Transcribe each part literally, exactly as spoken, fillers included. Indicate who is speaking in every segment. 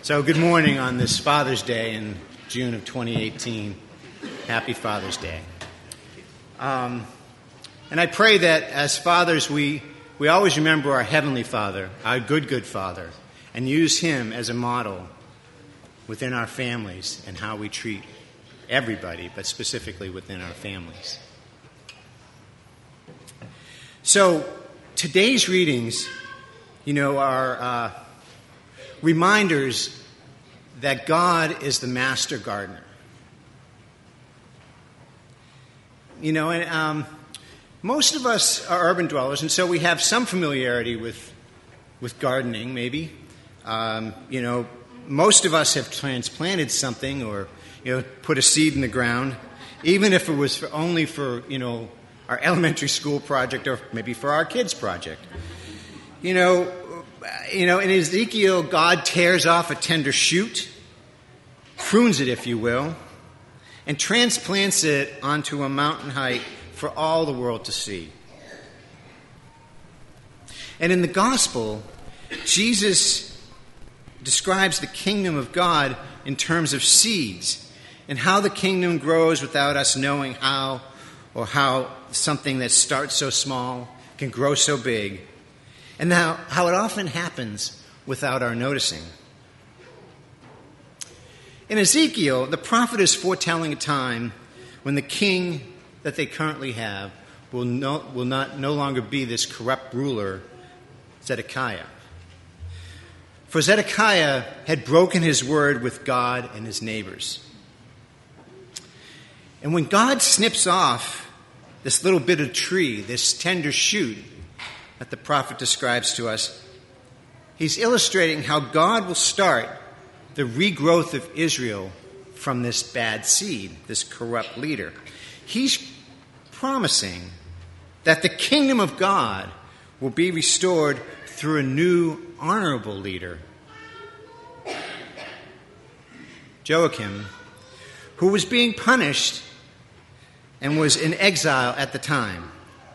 Speaker 1: So good morning on this Father's Day in June of twenty eighteen. Happy Father's Day. Um, and I pray that as fathers we, we always remember our Heavenly Father, our good, good Father, and use Him as a model within our families and how we treat everybody, but specifically within our families. So today's readings, you know, are uh, reminders that God is the master gardener. You know, and um, most of us are urban dwellers, and so we have some familiarity with with gardening, maybe. Um, you know, most of us have transplanted something or, you know, put a seed in the ground, even if it was for only for, you know, our elementary school project or maybe for our kids' project. You know, you know, in Ezekiel, God tears off a tender shoot, prunes it, if you will, and transplants it onto a mountain height for all the world to see. And in the gospel, Jesus describes the kingdom of God in terms of seeds and how the kingdom grows without us knowing how, or how something that starts so small can grow so big, and how, how it often happens without our noticing. In Ezekiel, the prophet is foretelling a time when the king that they currently have will, no, will not no longer be this corrupt ruler, Zedekiah. For Zedekiah had broken his word with God and his neighbors. And when God snips off this little bit of tree, this tender shoot that the prophet describes to us, he's illustrating how God will start the regrowth of Israel from this bad seed, this corrupt leader. He's promising that the kingdom of God will be restored through a new honorable leader, Joachim, who was being punished and was in exile at the time.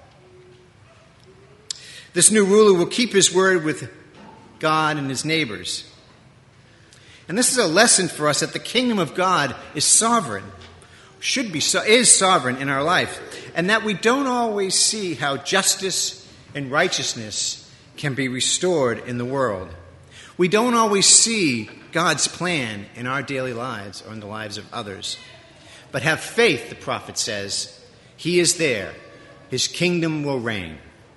Speaker 1: This new ruler will keep his word with God and his neighbors. And this is a lesson for us that the kingdom of God is sovereign, should be so, is sovereign in our life, and that we don't always see how justice and righteousness can be restored in the world. We don't always see God's plan in our daily lives or in the lives of others. But have faith, the prophet says. He is there. His kingdom will reign.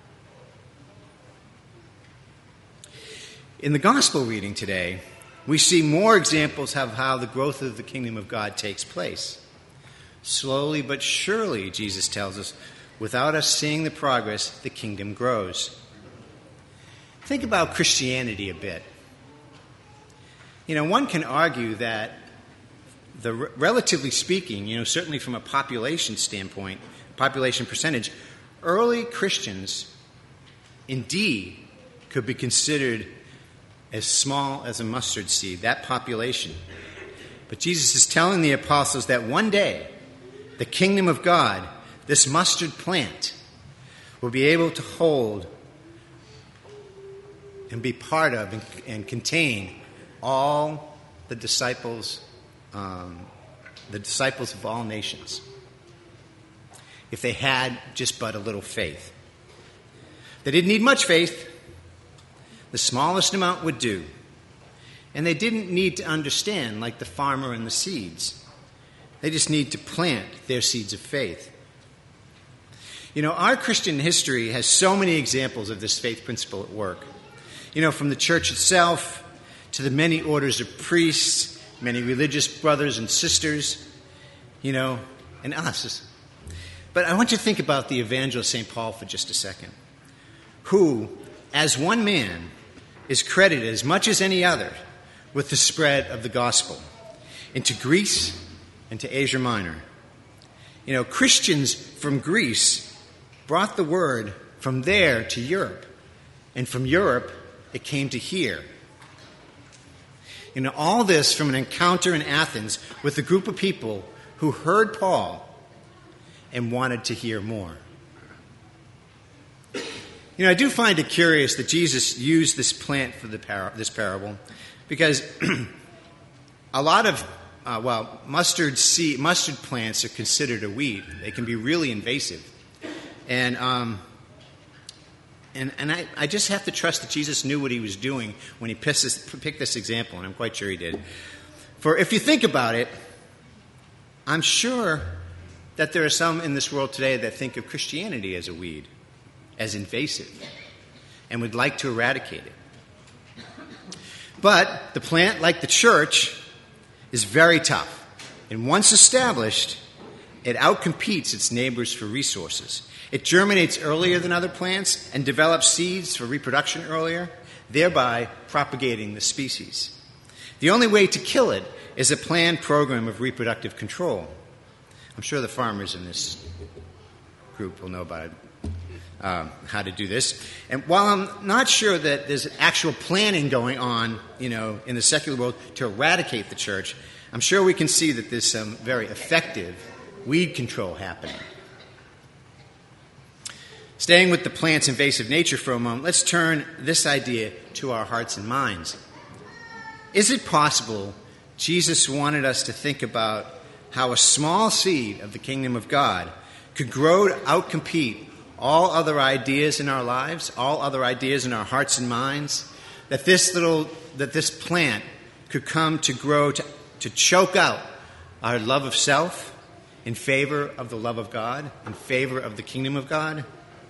Speaker 1: In the gospel reading today, we see more examples of how the growth of the kingdom of God takes place. Slowly but surely, Jesus tells us, without us seeing the progress, the kingdom grows. Think about Christianity a bit. You know, one can argue that, the relatively speaking, you know, certainly from a population standpoint, population percentage, early Christians indeed could be considered as small as a mustard seed, that population. But Jesus is telling the apostles that one day, the kingdom of God, this mustard plant, will be able to hold and be part of and, and contain all the disciples, um, the disciples of all nations, if they had just but a little faith. They didn't need much faith. The smallest amount would do. And they didn't need to understand like the farmer and the seeds. They just need to plant their seeds of faith. You know, our Christian history has so many examples of this faith principle at work. You know, from the church itself to the many orders of priests, many religious brothers and sisters, you know, and us. But I want you to think about the evangelist Saint Paul for just a second, who, as one man, is credited as much as any other with the spread of the gospel into Greece and to Asia Minor. You know, Christians from Greece brought the word from there to Europe, and from Europe it came to here. You know, all this from an encounter in Athens with a group of people who heard Paul and wanted to hear more. You know, I do find it curious that Jesus used this plant for the par- this parable because a lot of, uh, well, mustard seed, mustard plants are considered a weed. They can be really invasive. And um, and, and I, I just have to trust that Jesus knew what he was doing when he picked this, picked this example, and I'm quite sure he did. For if you think about it, I'm sure that there are some in this world today that think of Christianity as a weed, as invasive, and would like to eradicate it. But the plant, like the church, is very tough. And once established, it outcompetes its neighbors for resources. It germinates earlier than other plants and develops seeds for reproduction earlier, thereby propagating the species. The only way to kill it is a planned program of reproductive control. I'm sure the farmers in this group will know about it. Uh, how to do this. And while I'm not sure that there's actual planning going on, you know, in the secular world to eradicate the church, I'm sure we can see that there's some very effective weed control happening. Staying with the plant's invasive nature for a moment, let's turn this idea to our hearts and minds. Is it possible Jesus wanted us to think about how a small seed of the kingdom of God could grow to outcompete all other ideas in our lives, all other ideas in our hearts and minds, that this little, that this plant could come to grow, to, to choke out our love of self in favor of the love of God, in favor of the kingdom of God?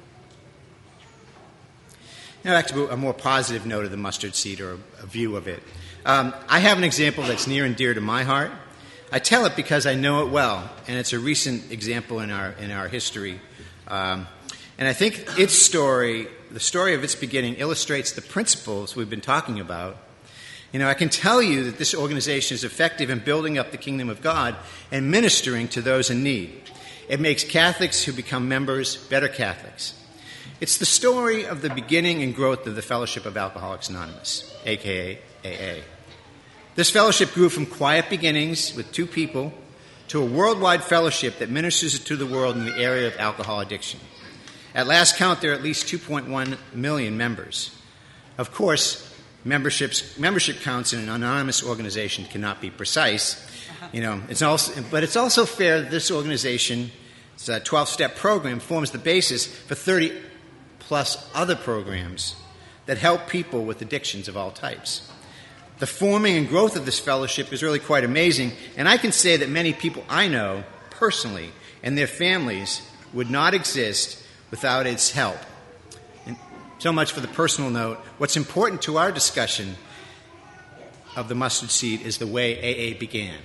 Speaker 1: Now back to a more positive note of the mustard seed, or a view of it. Um, I have an example that's near and dear to my heart. I tell it because I know it well, and it's a recent example in our in our history. Um, And I think its story, the story of its beginning, illustrates the principles we've been talking about. You know, I can tell you that this organization is effective in building up the kingdom of God and ministering to those in need. It makes Catholics who become members better Catholics. It's the story of the beginning and growth of the Fellowship of Alcoholics Anonymous, a k a. A A. This fellowship grew from quiet beginnings with two people to a worldwide fellowship that ministers to the world in the area of alcohol addiction. At last count, there are at least two point one million members. Of course, memberships, membership counts in an anonymous organization cannot be precise. You know, it's also, but it's also fair that this organization's twelve-step program forms the basis for thirty-plus other programs that help people with addictions of all types. The forming and growth of this fellowship is really quite amazing, and I can say that many people I know personally and their families would not exist without its help. And so much for the personal note. What's important to our discussion of the mustard seed is the way A A began.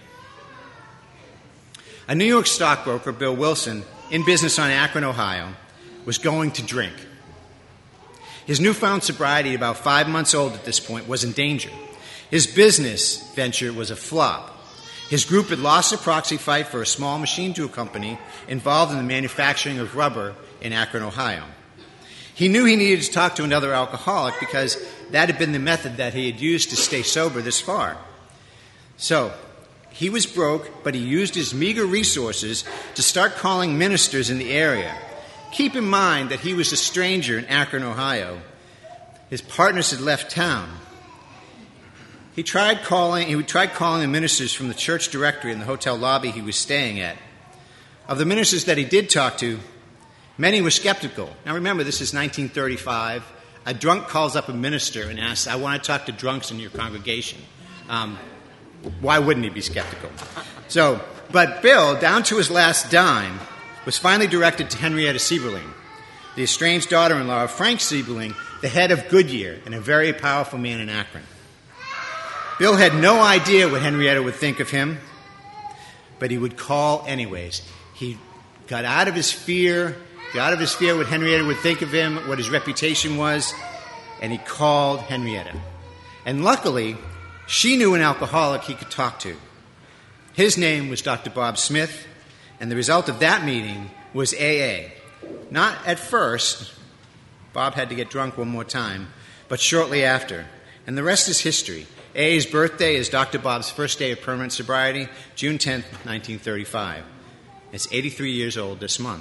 Speaker 1: A New York stockbroker, Bill Wilson, in business on Akron, Ohio, was going to drink. His newfound sobriety, about five months old at this point, was in danger. His business venture was a flop. His group had lost a proxy fight for a small machine tool company involved in the manufacturing of rubber in Akron, Ohio. He knew he needed to talk to another alcoholic because that had been the method that he had used to stay sober this far. So, he was broke, but he used his meager resources to start calling ministers in the area. Keep in mind that he was a stranger in Akron, Ohio. His partners had left town. He tried calling, he tried calling the ministers from the church directory in the hotel lobby he was staying at. Of the ministers that he did talk to, many were skeptical. Now remember, this is nineteen thirty-five. A drunk calls up a minister and asks, I want to talk to drunks in your congregation. Um, why wouldn't he be skeptical? So, but Bill, down to his last dime, was finally directed to Henrietta Sieberling, the estranged daughter-in-law of Frank Sieberling, the head of Goodyear, and a very powerful man in Akron. Bill had no idea what Henrietta would think of him, but he would call anyways. He got out of his fear, got out of his fear what Henrietta would think of him, what his reputation was, and he called Henrietta. And luckily, she knew an alcoholic he could talk to. His name was Doctor Bob Smith, and the result of that meeting was A A. Not at first. Bob had to get drunk one more time, but shortly after. And the rest is history. A A's birthday is Doctor Bob's first day of permanent sobriety, June tenth, nineteen thirty-five. It's eighty-three years old this month.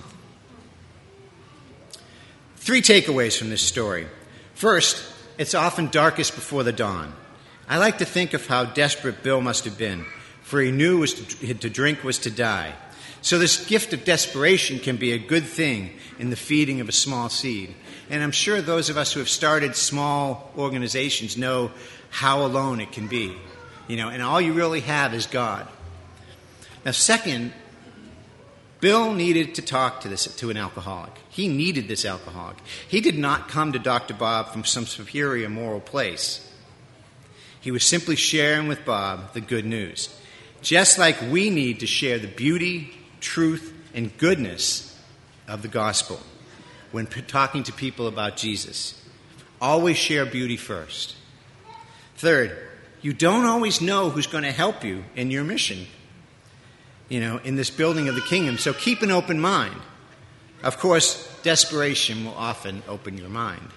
Speaker 1: Three takeaways from this story. First, it's often darkest before the dawn. I like to think of how desperate Bill must have been, for he knew was to, to drink was to die. So this gift of desperation can be a good thing in the feeding of a small seed. And I'm sure those of us who have started small organizations know how alone it can be. You know, and all you really have is God. Now, second, Bill needed to talk to this to an alcoholic. He needed this alcoholic. He did not come to Doctor Bob from some superior moral place. He was simply sharing with Bob the good news. Just like we need to share the beauty, truth, and goodness of the gospel when p- talking to people about Jesus. Always share beauty first. Third, you don't always know who's going to help you in your mission, you know, in this building of the kingdom. So keep an open mind. Of course, desperation will often open your mind.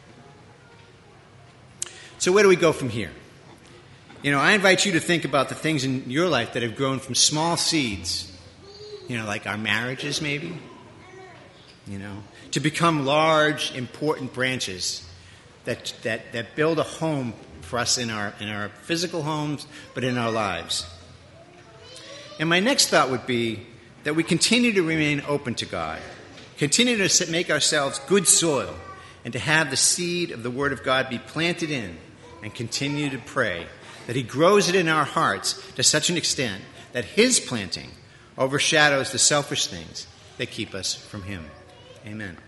Speaker 1: So where do we go from here? You know, I invite you to think about the things in your life that have grown from small seeds, you know, like our marriages maybe, you know, to become large, important branches that that, that build a home for us in our in our physical homes, but in our lives. And my next thought would be that we continue to remain open to God, continue to make ourselves good soil, and to have the seed of the Word of God be planted in, and continue to pray that He grows it in our hearts to such an extent that His planting overshadows the selfish things that keep us from Him. Amen.